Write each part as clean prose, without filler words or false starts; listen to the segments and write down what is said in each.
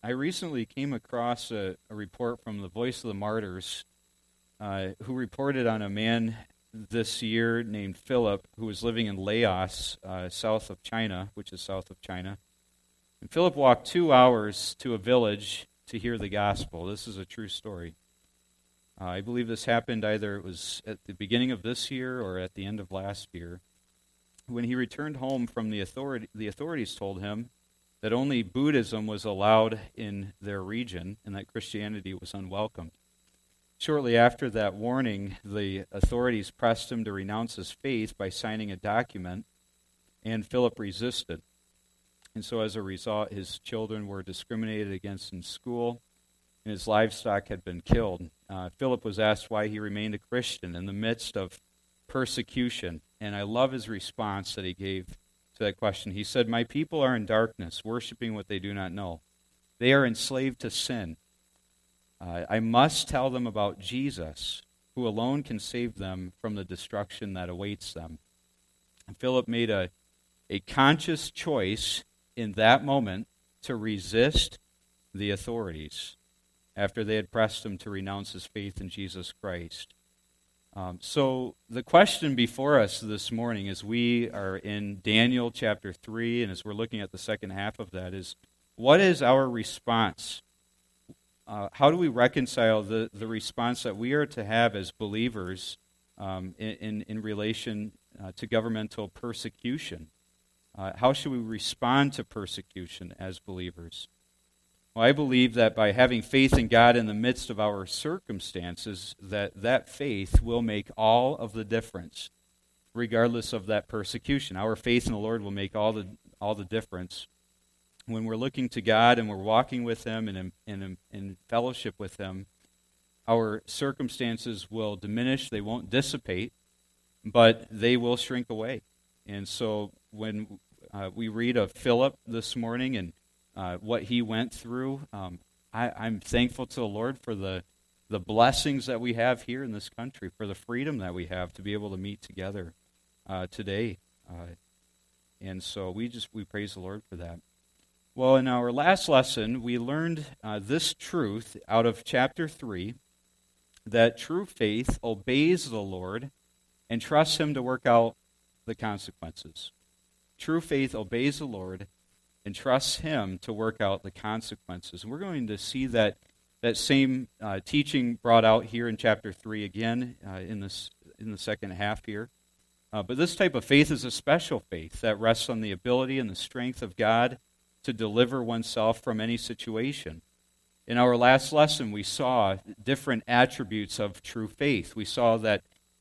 I recently came across a report from the Voice of the Martyrs who reported on a man this year named Philip who was living in Laos, south of China, which is south of China. And Philip walked 2 hours to a village to hear the gospel. This is a true story. I believe this happened either it was at the beginning of this year or at the end of last year. When he returned home from the authorities told him that only Buddhism was allowed in their region and that Christianity was unwelcome. Shortly after that warning, the authorities pressed him to renounce his faith by signing a document, and Philip resisted. And so as a result, his children were discriminated against in school, and his livestock had been killed. Philip was asked why he remained a Christian in the midst of persecution, and I love his response that he gave to that question. He said, "My people are in darkness, worshiping what they do not know. They are enslaved to sin. I must tell them about Jesus, who alone can save them from the destruction that awaits them." And Philip made a conscious choice in that moment to resist the authorities after they had pressed him to renounce his faith in Jesus Christ. So the question before us this morning, as we are in Daniel chapter 3, and as we're looking at the second half of that, is what is our response? How do we reconcile the response that we are to have as believers in relation to governmental persecution? How should we respond to persecution as believers? Well, I believe that by having faith in God in the midst of our circumstances, that faith will make all of the difference, regardless of that persecution. Our faith in the Lord will make all the difference. When we're looking to God and we're walking with Him and in fellowship with Him, our circumstances will diminish. They won't dissipate, but they will shrink away. And so when we read of Philip this morning and what he went through, I'm thankful to the Lord for the blessings that we have here in this country, for the freedom that we have to be able to meet together today. And so we praise the Lord for that. Well, in our last lesson, we learned this truth out of chapter 3, that true faith obeys the Lord and trusts Him to work out the consequences. True faith obeys the Lord and trusts Him to work out the consequences. And we're going to see that same teaching brought out here in chapter 3 again in the second half here. But this type of faith is a special faith that rests on the ability and the strength of God to deliver oneself from any situation. In our last lesson, we saw different attributes of true faith. We saw that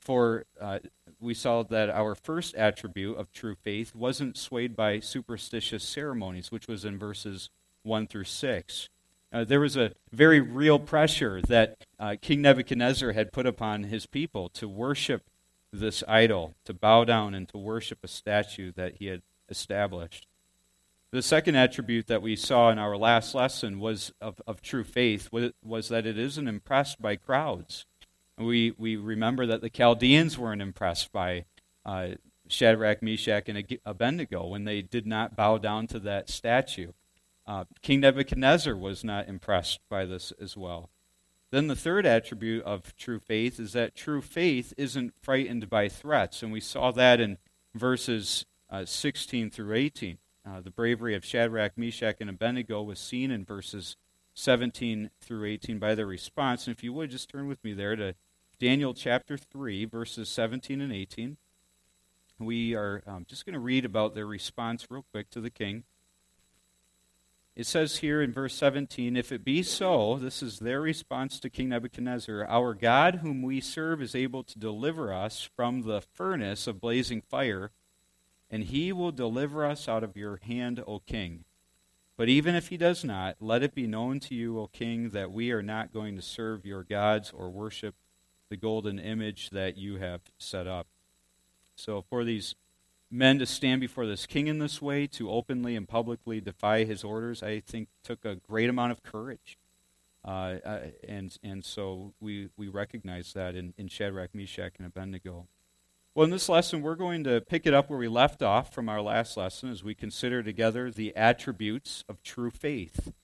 our first attribute of true faith wasn't swayed by superstitious ceremonies, which was in verses 1 through 6. There was a very real pressure that King Nebuchadnezzar had put upon his people to worship this idol, to bow down and to worship a statue that he had established. The second attribute that we saw in our last lesson was of true faith was that it isn't impressed by crowds. We remember that the Chaldeans weren't impressed by Shadrach, Meshach, and Abednego when they did not bow down to that statue. King Nebuchadnezzar was not impressed by this as well. Then the third attribute of true faith is that true faith isn't frightened by threats, and we saw that in verses 16 through 18. The bravery of Shadrach, Meshach, and Abednego was seen in verses 17 through 18 by their response. And if you would, just turn with me there to Daniel chapter 3, verses 17 and 18. We are just going to read about their response real quick to the king. It says here in verse 17, "If it be so," this is their response to King Nebuchadnezzar, "our God whom we serve is able to deliver us from the furnace of blazing fire, and He will deliver us out of your hand, O king. But even if He does not, let it be known to you, O king, that we are not going to serve your gods or worship the golden image that you have set up." So for these men to stand before this king in this way, to openly and publicly defy his orders, I think took a great amount of courage. And so we recognize that in Shadrach, Meshach, and Abednego. Well, in this lesson, we're going to pick it up where we left off from our last lesson as we consider together the attributes of true faith.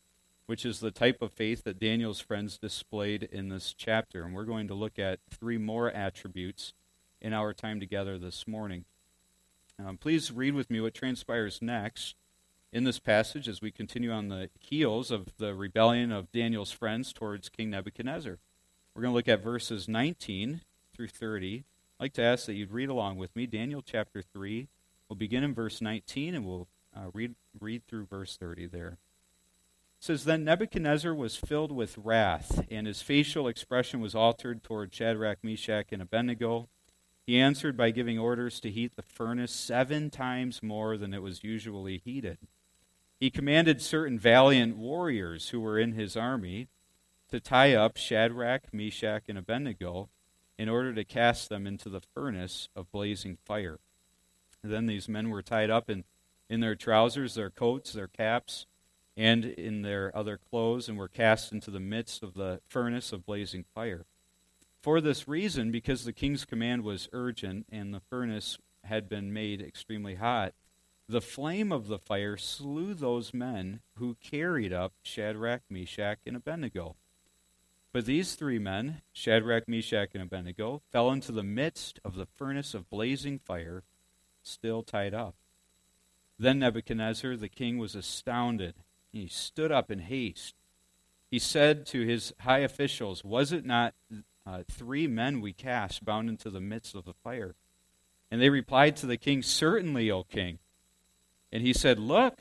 which is the type of faith that Daniel's friends displayed in this chapter. And we're going to look at 3 more attributes in our time together this morning. Please read with me what transpires next in this passage as we continue on the heels of the rebellion of Daniel's friends towards King Nebuchadnezzar. We're going to look at verses 19 through 30. I'd like to ask that you'd read along with me. Daniel chapter 3. We'll begin in verse 19 and we'll read through verse 30 there. It says, Then Nebuchadnezzar was filled with wrath, and his facial expression was altered toward Shadrach, Meshach, and Abednego. He answered by giving orders to heat the furnace 7 times more than it was usually heated. He commanded certain valiant warriors who were in his army to tie up Shadrach, Meshach, and Abednego in order to cast them into the furnace of blazing fire. Then these men were tied up in their trousers, their coats, their caps, and in their other clothes, and were cast into the midst of the furnace of blazing fire. For this reason, because the king's command was urgent and the furnace had been made extremely hot, the flame of the fire slew those men who carried up Shadrach, Meshach, and Abednego. But these 3 men, Shadrach, Meshach, and Abednego, fell into the midst of the furnace of blazing fire, still tied up. Then Nebuchadnezzar the king was astounded. He stood up in haste. He said to his high officials, Was it not 3 men we cast bound into the midst of the fire? And they replied to the king, Certainly, O king. And he said, Look,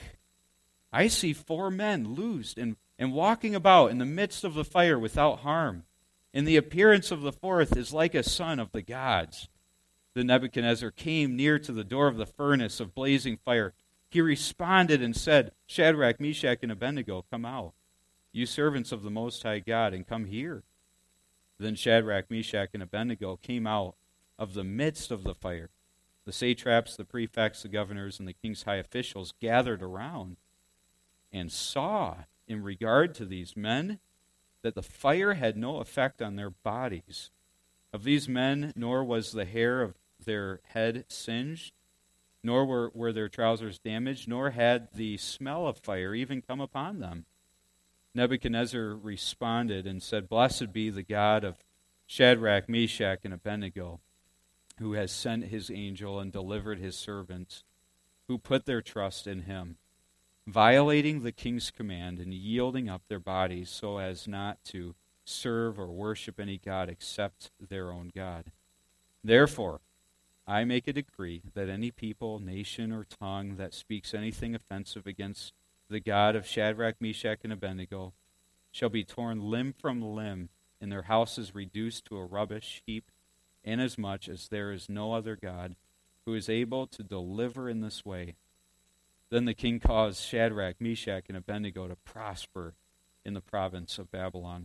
I see 4 men loosed and walking about in the midst of the fire without harm. And the appearance of the 4th is like a son of the gods. Then Nebuchadnezzar came near to the door of the furnace of blazing fire. He responded and said, Shadrach, Meshach, and Abednego, come out, you servants of the Most High God, and come here. Then Shadrach, Meshach, and Abednego came out of the midst of the fire. The satraps, the prefects, the governors, and the king's high officials gathered around and saw, in regard to these men, that the fire had no effect on their bodies. Of these men, nor was the hair of their head singed, nor were their trousers damaged, nor had the smell of fire even come upon them. Nebuchadnezzar responded and said, Blessed be the God of Shadrach, Meshach, and Abednego, who has sent his angel and delivered his servants, who put their trust in him, violating the king's command and yielding up their bodies so as not to serve or worship any god except their own God. Therefore, I make a decree that any people, nation, or tongue that speaks anything offensive against the God of Shadrach, Meshach, and Abednego shall be torn limb from limb, and their houses reduced to a rubbish heap, inasmuch as there is no other God who is able to deliver in this way. Then the king caused Shadrach, Meshach, and Abednego to prosper in the province of Babylon.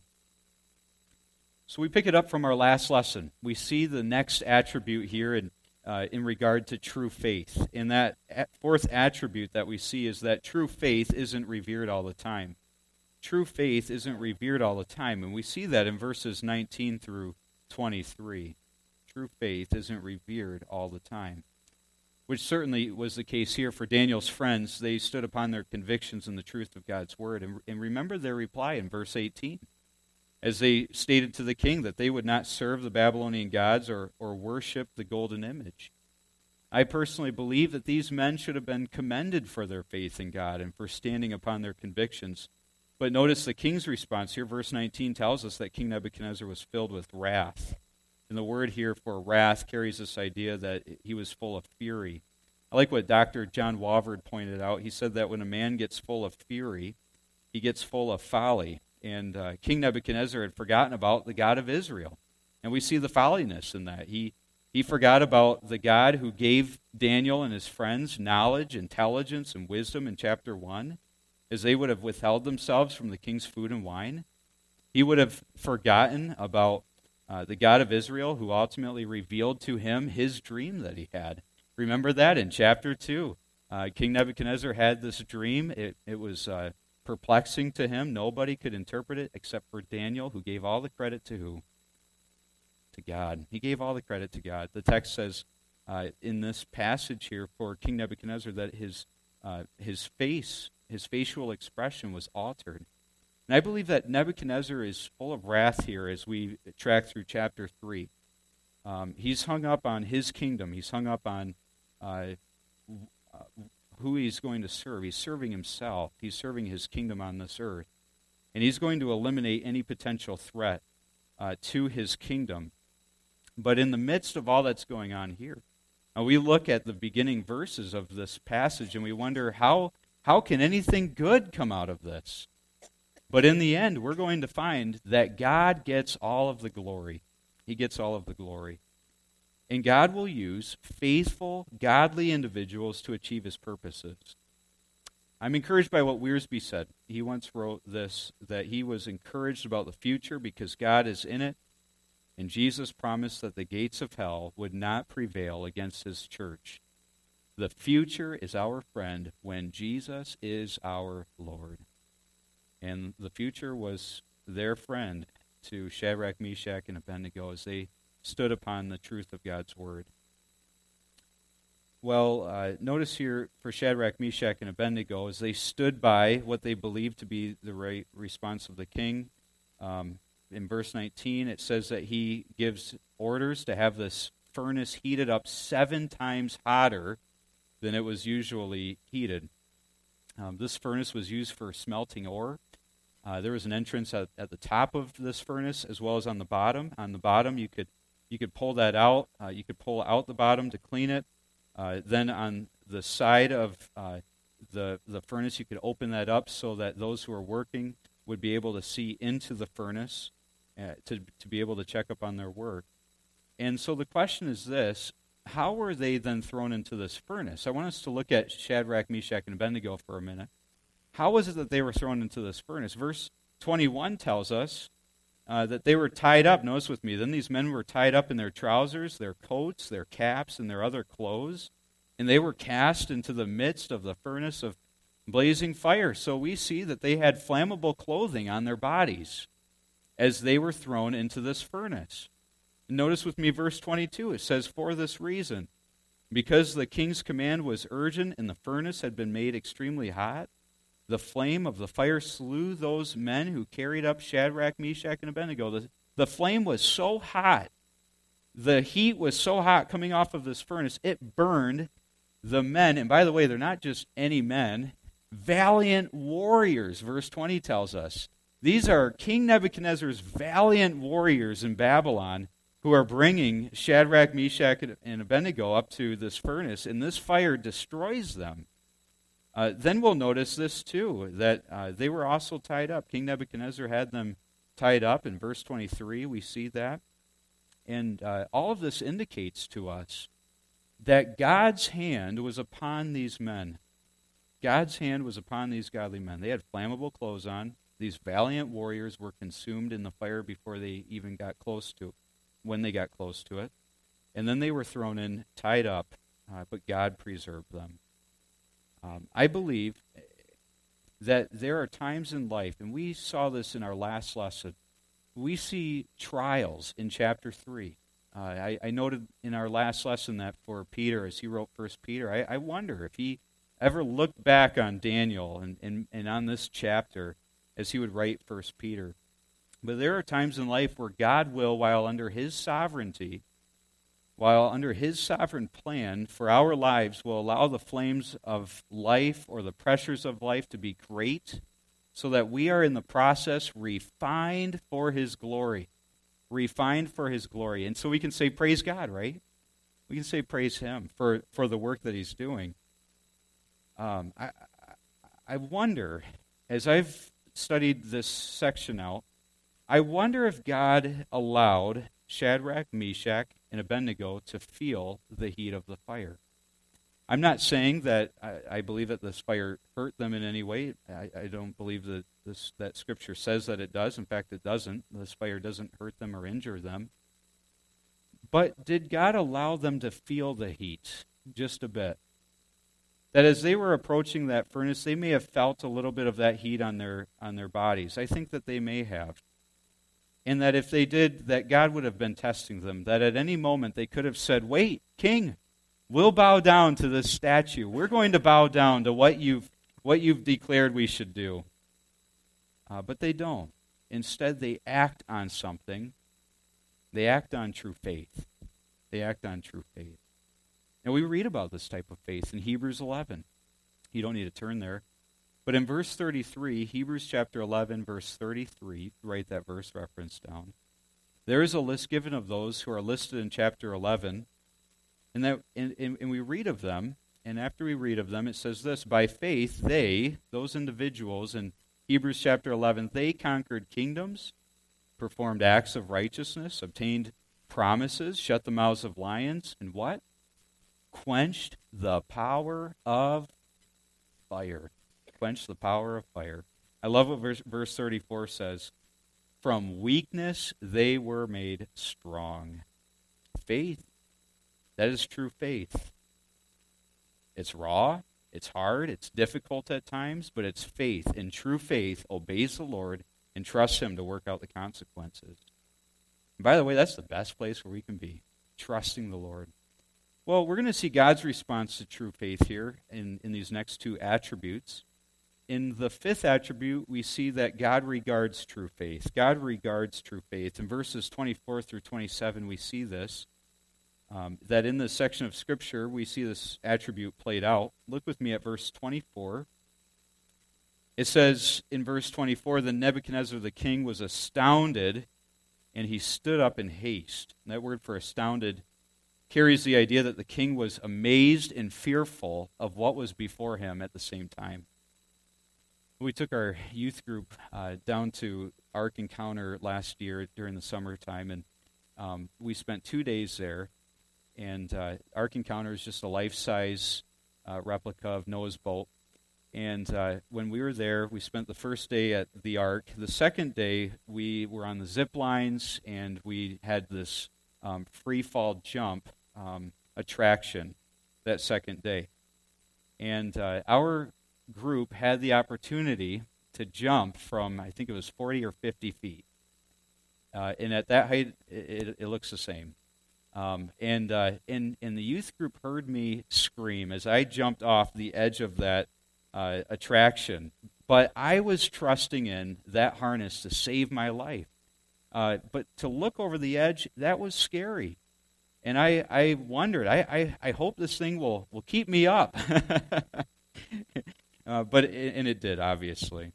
So we pick it up from our last lesson. We see the next attribute here in regard to true faith. And that 4th attribute that we see is that true faith isn't revered all the time. True faith isn't revered all the time, and we see that in verses 19 through 23. True faith isn't revered all the time, which certainly was the case here for Daniel's friends. They stood upon their convictions in the truth of God's word. And remember their reply in verse 18, as they stated to the king that they would not serve the Babylonian gods or worship the golden image. I personally believe that these men should have been commended for their faith in God and for standing upon their convictions. But notice the king's response here. Verse 19 tells us that King Nebuchadnezzar was filled with wrath. And the word here for wrath carries this idea that he was full of fury. I like what Dr. John Walvoord pointed out. He said that when a man gets full of fury, he gets full of folly. And King Nebuchadnezzar had forgotten about the God of Israel. And we see the folliness in that. He forgot about the God who gave Daniel and his friends knowledge, intelligence, and wisdom in chapter 1, as they would have withheld themselves from the king's food and wine. He would have forgotten about the God of Israel, who ultimately revealed to him his dream that he had. Remember that in chapter 2. King Nebuchadnezzar had this dream. It was perplexing to him. Nobody could interpret it except for Daniel, who gave all the credit to who? To God. He gave all the credit to God. The text says in this passage here for King Nebuchadnezzar that his facial expression was altered. And I believe that Nebuchadnezzar is full of wrath here as we track through chapter 3. He's hung up on his kingdom. He's hung up on who he's going to serve. He's serving himself. He's serving his kingdom on this earth. And he's going to eliminate any potential threat to his kingdom. But in the midst of all that's going on here, we look at the beginning verses of this passage and we wonder, how can anything good come out of this? But in the end, we're going to find that God gets all of the glory. He gets all of the glory. And God will use faithful, godly individuals to achieve his purposes. I'm encouraged by what Wiersbe said. He once wrote this, that he was encouraged about the future because God is in it, and Jesus promised that the gates of hell would not prevail against his church. The future is our friend when Jesus is our Lord. And the future was their friend to Shadrach, Meshach, and Abednego as they stood upon the truth of God's word. Well, notice here for Shadrach, Meshach, and Abednego, as they stood by what they believed to be the right response of the king. In verse 19, it says that he gives orders to have this furnace heated up 7 times hotter than it was usually heated. This furnace was used for smelting ore. There was an entrance at the top of this furnace as well as on the bottom. On the bottom, you could pull that out. You could pull out the bottom to clean it. Then on the side of the furnace, you could open that up so that those who are working would be able to see into the furnace to be able to check up on their work. And so the question is this: how were they then thrown into this furnace? I want us to look at Shadrach, Meshach, and Abednego for a minute. How was it that they were thrown into this furnace? Verse 21 tells us that they were tied up. Notice with me. Then these men were tied up in their trousers, their coats, their caps, and their other clothes, and they were cast into the midst of the furnace of blazing fire. So we see that they had flammable clothing on their bodies as they were thrown into this furnace. Notice with me verse 22. It says, "For this reason, because the king's command was urgent and the furnace had been made extremely hot, the flame of the fire slew those men who carried up Shadrach, Meshach, and Abednego." The flame was so hot, the heat was so hot coming off of this furnace, it burned the men. And by the way, they're not just any men, valiant warriors, verse 20 tells us. These are King Nebuchadnezzar's valiant warriors in Babylon who are bringing Shadrach, Meshach, and Abednego up to this furnace, and this fire destroys them. Then we'll notice this too, that they were also tied up. King Nebuchadnezzar had them tied up. In verse 23, we see that. And all of this indicates to us that God's hand was upon these men. God's hand was upon these godly men. They had flammable clothes on. These valiant warriors were consumed in the fire before they even got close to it, when they got close to it. And then they were thrown in, tied up, but God preserved them. I believe that there are times in life, and we saw this in our last lesson, we see trials in chapter 3. I noted in our last lesson that for Peter, as he wrote 1 Peter, I wonder if he ever looked back on Daniel and on this chapter as he would write 1 Peter. But there are times in life where God will, while under his sovereignty, while under his sovereign plan for our lives, will allow the flames of life or the pressures of life to be great so that we are in the process refined for his glory. Refined for his glory. And so we can say, praise God, right? We can say praise him for the work that he's doing. I wonder, as I've studied this section out, I wonder if God allowed Shadrach, Meshach, and Abednego to feel the heat of the fire. I'm not saying that I believe that this fire hurt them in any way. I don't believe that that Scripture says that it does. In fact, it doesn't. This fire doesn't hurt them or injure them. But did God allow them to feel the heat just a bit? That as they were approaching that furnace, they may have felt a little bit of that heat on their bodies. I think that they may have. And that if they did, that God would have been testing them. That at any moment they could have said, "Wait, King, we'll bow down to this statue. We're going to bow down to what you've declared we should do." But they don't. Instead, they act on something. They act on true faith. They act on true faith. Now, we read about this type of faith in Hebrews 11. You don't need to turn there. But in verse 33, Hebrews chapter 11, verse 33, write that verse reference down. There is a list given of those who are listed in chapter 11, and we read of them, and after we read of them, it says this: by faith, they, those individuals in Hebrews chapter 11, they conquered kingdoms, performed acts of righteousness, obtained promises, shut the mouths of lions, and what? Quenched the power of fire. Quenched the power of fire. I love what verse 34 says. From weakness they were made strong. Faith. That is true faith. It's raw, it's hard, it's difficult at times, but it's faith. And true faith obeys the Lord and trusts Him to work out the consequences. And by the way, that's the best place where we can be, trusting the Lord. Well, we're going to see God's response to true faith here in these next two attributes. In the fifth attribute, we see that God regards true faith. God regards true faith. In verses 24 through 27, we see this, that in this section of Scripture, we see this attribute played out. Look with me at verse 24. It says in verse 24, then Nebuchadnezzar the king was astounded, and he stood up in haste. And that word for astounded carries the idea that the king was amazed and fearful of what was before him at the same time. We took our youth group down to Ark Encounter last year during the summertime, and we spent 2 days there. And Ark Encounter is just a life-size replica of Noah's boat. And when we were there, we spent the first day at the Ark. The second day, we were on the zip lines, and we had this free-fall jump attraction that second day. And our group had the opportunity to jump from, I think it was 40 or 50 feet. And at that height, it looks the same. And the youth group heard me scream as I jumped off the edge of that attraction. But I was trusting in that harness to save my life. But to look over the edge, that was scary. And I wondered, I hope this thing will keep me up. But it did, obviously.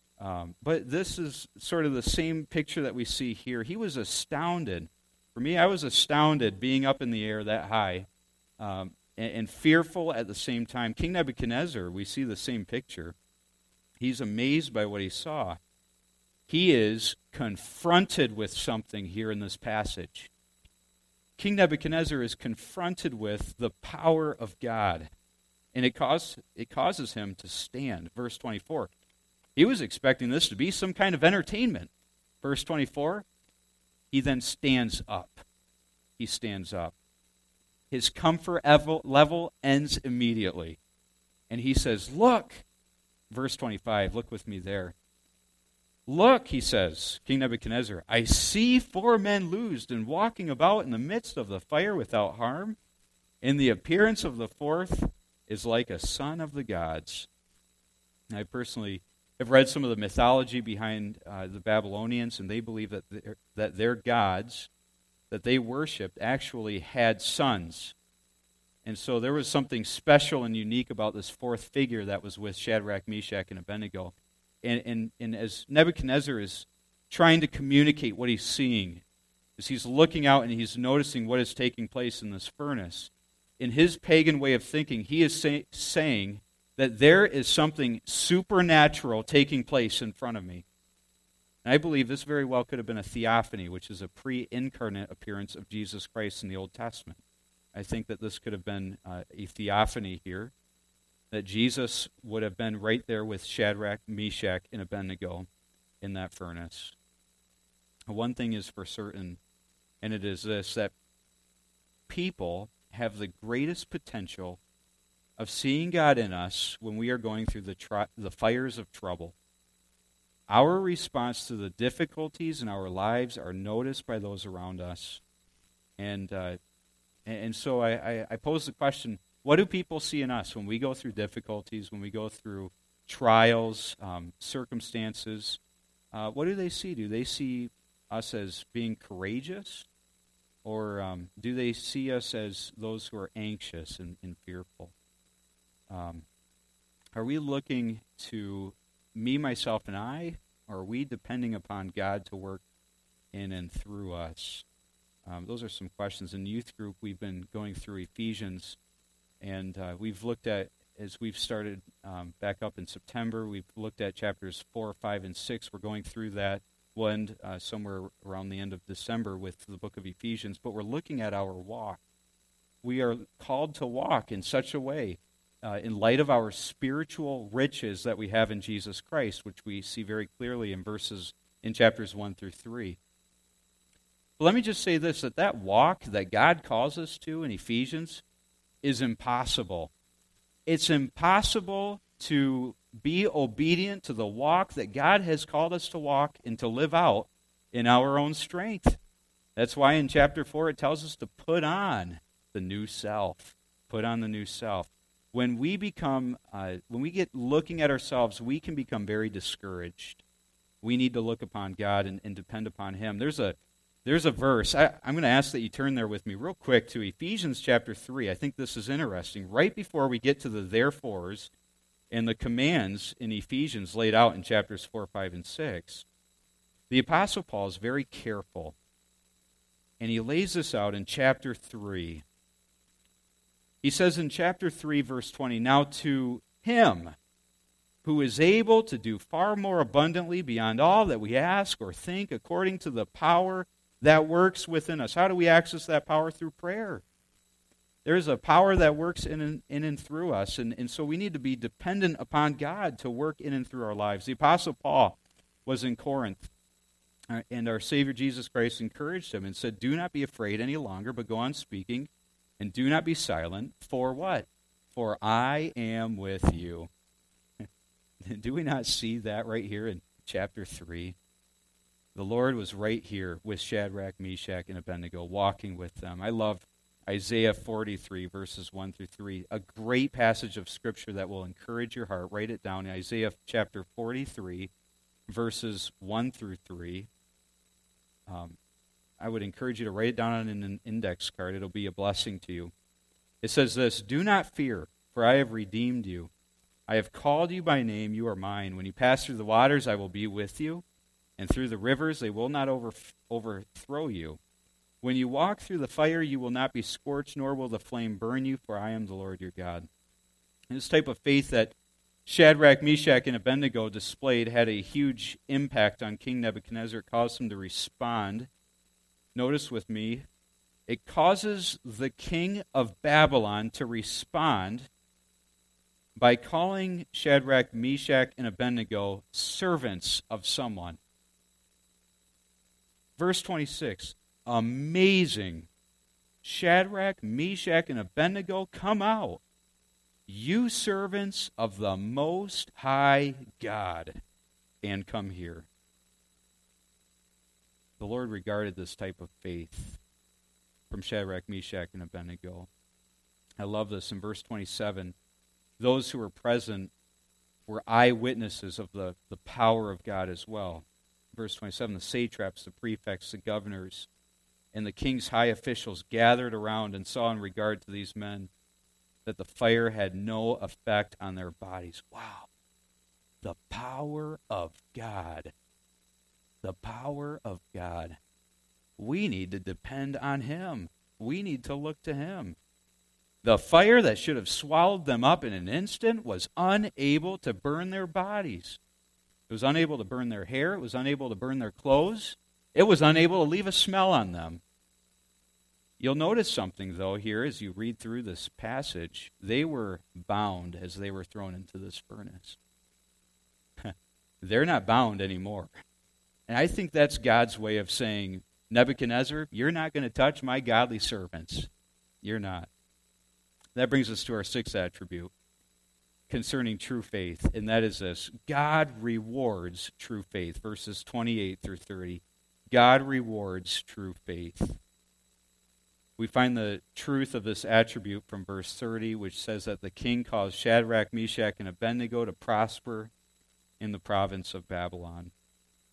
But this is sort of the same picture that we see here. He was astounded. For me, I was astounded being up in the air that high and fearful at the same time. King Nebuchadnezzar, we see the same picture. He's amazed by what he saw. He is confronted with something here in this passage. King Nebuchadnezzar is confronted with the power of God. And it causes him to stand. Verse 24. He was expecting this to be some kind of entertainment. Verse 24. He then stands up. He stands up. His comfort level ends immediately. And he says, look. Verse 25. Look with me there. Look, he says, King Nebuchadnezzar, I see 4 men loosed and walking about in the midst of the fire without harm. And the appearance of the fourth is like a son of the gods. And I personally have read some of the mythology behind the Babylonians, and they believe that their gods that they worshipped actually had sons. And so there was something special and unique about this fourth figure that was with Shadrach, Meshach, and Abednego. And as Nebuchadnezzar is trying to communicate what he's seeing, as he's looking out and he's noticing what is taking place in this furnace, in his pagan way of thinking, he is saying that there is something supernatural taking place in front of me. And I believe this very well could have been a theophany, which is a pre-incarnate appearance of Jesus Christ in the Old Testament. I think that this could have been a theophany here, that Jesus would have been right there with Shadrach, Meshach, and Abednego in that furnace. One thing is for certain, and it is this, that people have the greatest potential of seeing God in us when we are going through the fires of trouble. Our response to the difficulties in our lives are noticed by those around us. And so I pose the question, what do people see in us when we go through difficulties, when we go through trials, circumstances? what do they see? Do they see us as being courageous? Or do they see us as those who are anxious and fearful? Are we looking to me, myself, and I? Or are we depending upon God to work in and through us? Those are some questions. In youth group, we've been going through Ephesians, and we've looked at, as we've started back up in September, we've looked at chapters 4, 5, and 6. We're going through that. We'll end somewhere around the end of December with the book of Ephesians, but we're looking at our walk. We are called to walk in such a way, in light of our spiritual riches that we have in Jesus Christ, which we see very clearly in chapters 1 through 3. But let me just say this, that walk that God calls us to in Ephesians is impossible. It's impossible to be obedient to the walk that God has called us to walk and to live out in our own strength. That's why in chapter 4 it tells us to put on the new self. Put on the new self. When we get looking at ourselves, we can become very discouraged. We need to look upon God and depend upon Him. There's a verse. I'm going to ask that you turn there with me real quick to Ephesians chapter 3. I think this is interesting. Right before we get to the therefores and the commands in Ephesians laid out in chapters 4, 5, and 6, the Apostle Paul is very careful. And he lays this out in chapter 3. He says in chapter 3, verse 20, "Now to Him who is able to do far more abundantly beyond all that we ask or think, according to the power that works within us." How do we access that power? Through prayer. There's a power that works in and through us, and so we need to be dependent upon God to work in and through our lives. The Apostle Paul was in Corinth, and our Savior Jesus Christ encouraged him and said, "Do not be afraid any longer, but go on speaking, and do not be silent. For what? For I am with you." Do we not see that right here in chapter 3? The Lord was right here with Shadrach, Meshach, and Abednego, walking with them. I love Isaiah 43, verses 1 through 3, a great passage of Scripture that will encourage your heart. Write it down. Isaiah chapter 43, verses 1 through 3. I would encourage you to write it down on an index card. It'll be a blessing to you. It says this, "Do not fear, for I have redeemed you. I have called you by name, you are mine. When you pass through the waters, I will be with you, and through the rivers, they will not overthrow you. When you walk through the fire, you will not be scorched, nor will the flame burn you, for I am the Lord your God." And this type of faith that Shadrach, Meshach, and Abednego displayed had a huge impact on King Nebuchadnezzar. It caused him to respond. Notice with me, it causes the king of Babylon to respond by calling Shadrach, Meshach, and Abednego servants of someone. Verse 26, amazing. Shadrach, Meshach, and Abednego, come out. You servants of the Most High God, and come here. The Lord regarded this type of faith from Shadrach, Meshach, and Abednego. I love this in verse 27. Those who were present were eyewitnesses of the power of God as well. Verse 27, the satraps, the prefects, the governors, and the king's high officials gathered around and saw in regard to these men that the fire had no effect on their bodies. Wow. The power of God. The power of God. We need to depend on Him. We need to look to Him. The fire that should have swallowed them up in an instant was unable to burn their bodies. It was unable to burn their hair. It was unable to burn their clothes. It was unable to leave a smell on them. You'll notice something, though, here as you read through this passage. They were bound as they were thrown into this furnace. They're not bound anymore. And I think that's God's way of saying, Nebuchadnezzar, you're not going to touch my godly servants. You're not. That brings us to our sixth attribute concerning true faith, and that is this. God rewards true faith. Verses 28 through 30. God rewards true faith. We find the truth of this attribute from verse 30, which says that the king caused Shadrach, Meshach, and Abednego to prosper in the province of Babylon.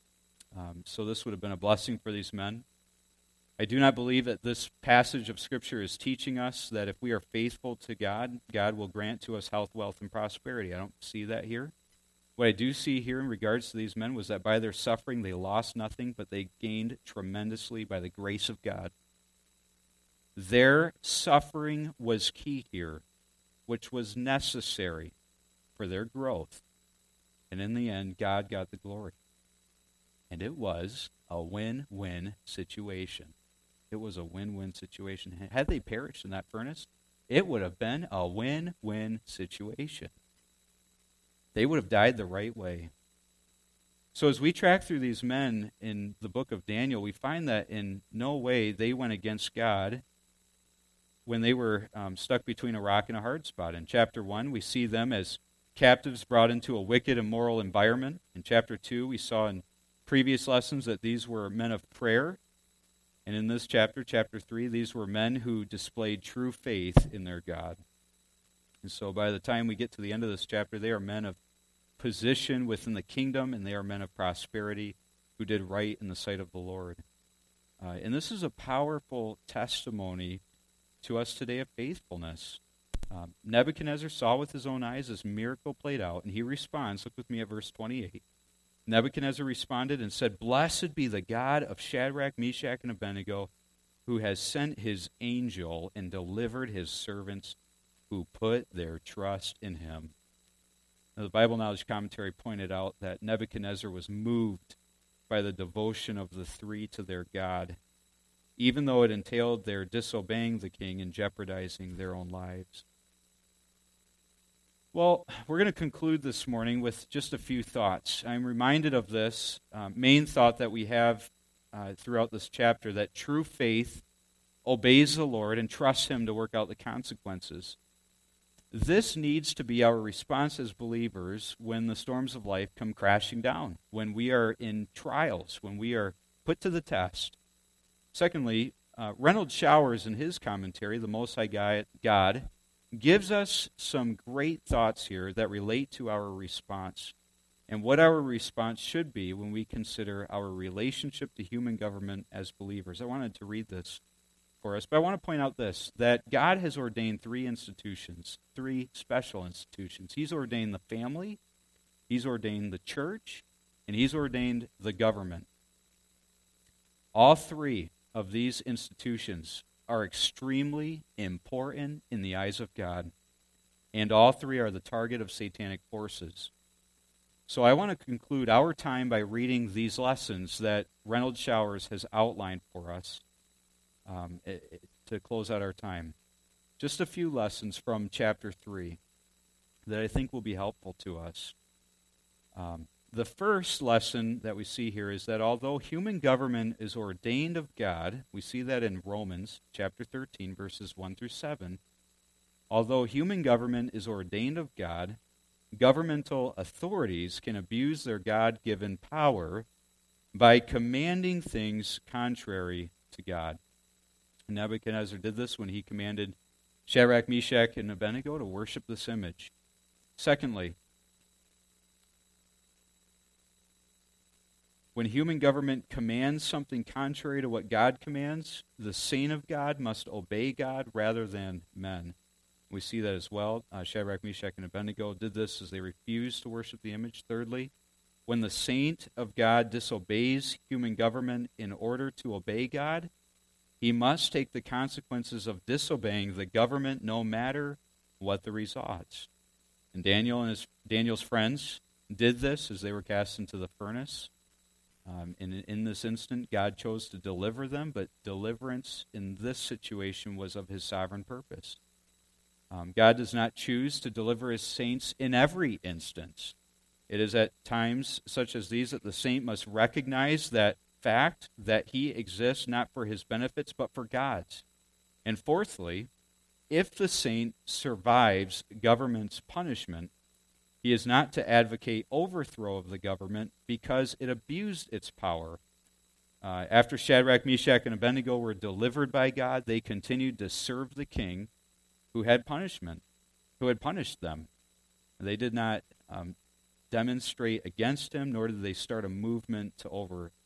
So this would have been a blessing for these men. I do not believe that this passage of Scripture is teaching us that if we are faithful to God, God will grant to us health, wealth, and prosperity. I don't see that here. What I do see here in regards to these men was that by their suffering they lost nothing, but they gained tremendously by the grace of God. Their suffering was key here, which was necessary for their growth. And in the end, God got the glory. And it was a win-win situation. It was a win-win situation. Had they perished in that furnace, it would have been a win-win situation. They would have died the right way. So as we track through these men in the book of Daniel, we find that in no way they went against God when they were stuck between a rock and a hard spot. In chapter 1, we see them as captives brought into a wicked, immoral environment. In chapter 2, we saw in previous lessons that these were men of prayer. And in this chapter, chapter 3, these were men who displayed true faith in their God. And so by the time we get to the end of this chapter, they are men of position within the kingdom, and they are men of prosperity who did right in the sight of the Lord. And this is a powerful testimony to us today of faithfulness. Nebuchadnezzar saw with his own eyes this miracle played out, and he responds. Look with me at verse 28. Nebuchadnezzar responded and said, "Blessed be the God of Shadrach, Meshach, and Abednego, who has sent his angel and delivered his servants who put their trust in him." Now, the Bible Knowledge Commentary pointed out that Nebuchadnezzar was moved by the devotion of the three to their God, even though it entailed their disobeying the king and jeopardizing their own lives. Well, we're going to conclude this morning with just a few thoughts. I'm reminded of this main thought that we have throughout this chapter, that true faith obeys the Lord and trusts Him to work out the consequences. This needs to be our response as believers when the storms of life come crashing down, when we are in trials, when we are put to the test. Secondly, Reynold Showers, in his commentary, The Most High God, gives us some great thoughts here that relate to our response and what our response should be when we consider our relationship to human government as believers. I wanted to read this for us, but I want to point out this, that God has ordained three institutions, three special institutions. He's ordained the family, He's ordained the church, and He's ordained the government. All three of these institutions are extremely important in the eyes of God, and all three are the target of satanic forces. So I want to conclude our time by reading these lessons that Reynold Showers has outlined for us to close out our time. Just a few lessons from chapter 3 that I think will be helpful to us. The first lesson that we see here is that although human government is ordained of God, we see that in Romans chapter 13, verses 1 through 7. Although human government is ordained of God, governmental authorities can abuse their God-given power by commanding things contrary to God. Nebuchadnezzar did this when he commanded Shadrach, Meshach, and Abednego to worship this image. Secondly, when human government commands something contrary to what God commands, the saint of God must obey God rather than men. We see that as well. Shadrach, Meshach, and Abednego did this as they refused to worship the image. Thirdly, when the saint of God disobeys human government in order to obey God, he must take the consequences of disobeying the government no matter what the results. And Daniel's friends did this as they were cast into the furnace. And in this instant, God chose to deliver them, but deliverance in this situation was of His sovereign purpose. God does not choose to deliver His saints in every instance. It is at times such as these that the saint must recognize that fact that he exists not for his benefits, but for God's. And fourthly, if the saint survives government's punishment, he is not to advocate overthrow of the government because it abused its power. After Shadrach, Meshach, and Abednego were delivered by God, they continued to serve the king who had punished them. They did not demonstrate against him, nor did they start a movement to overthrow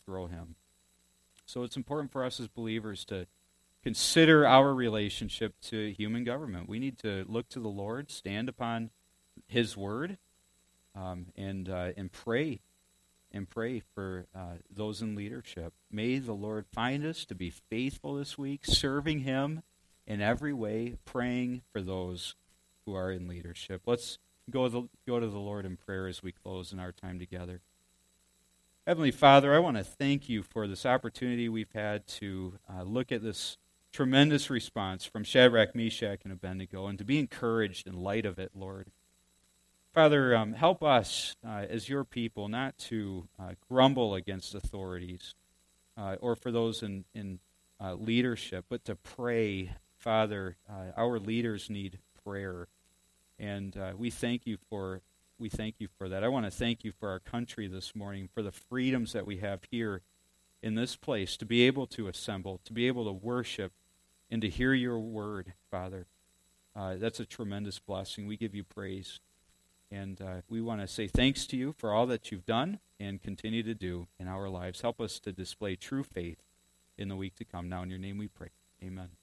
overthrow him. So it's important for us as believers to consider our relationship to human government. We need to look to the Lord, stand upon his word, and pray for those in leadership. May the Lord find us to be faithful this week, serving him in every way, praying for those who are in leadership. Let's go to the Lord in prayer as we close in our time together. Heavenly Father, I want to thank you for this opportunity we've had to look at this tremendous response from Shadrach, Meshach, and Abednego, and to be encouraged in light of it, Lord. Father, help us as your people not to grumble against authorities or for those in leadership, but to pray. Father, our leaders need prayer, and we thank you for that. I want to thank you for our country this morning, for the freedoms that we have here in this place to be able to assemble, to be able to worship, and to hear your word, Father. That's a tremendous blessing. We give you praise. And we want to say thanks to you for all that you've done and continue to do in our lives. Help us to display true faith in the week to come. Now in your name we pray. Amen.